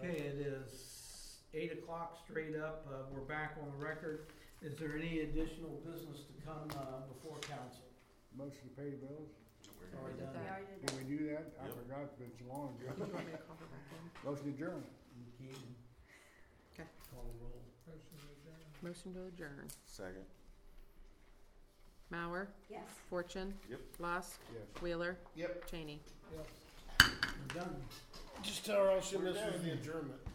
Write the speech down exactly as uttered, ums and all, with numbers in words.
Okay, it is eight o'clock straight up. Uh, we're back on the record. Is there any additional business to come, uh, before council? Motion to pay the bills. Already done. We already did Did that. we do that? I Yep. forgot, but it's long ago. Did you want me to call her back in? Motion adjourned. You can Okay. call the roll. Motion to adjourn. Second. Mauer, Yes. Fortune. Yep. Lusk, Yes. Wheeler, Yep. Cheney. We're done. Just tell her I'll shoot We're this with done. the adjournment.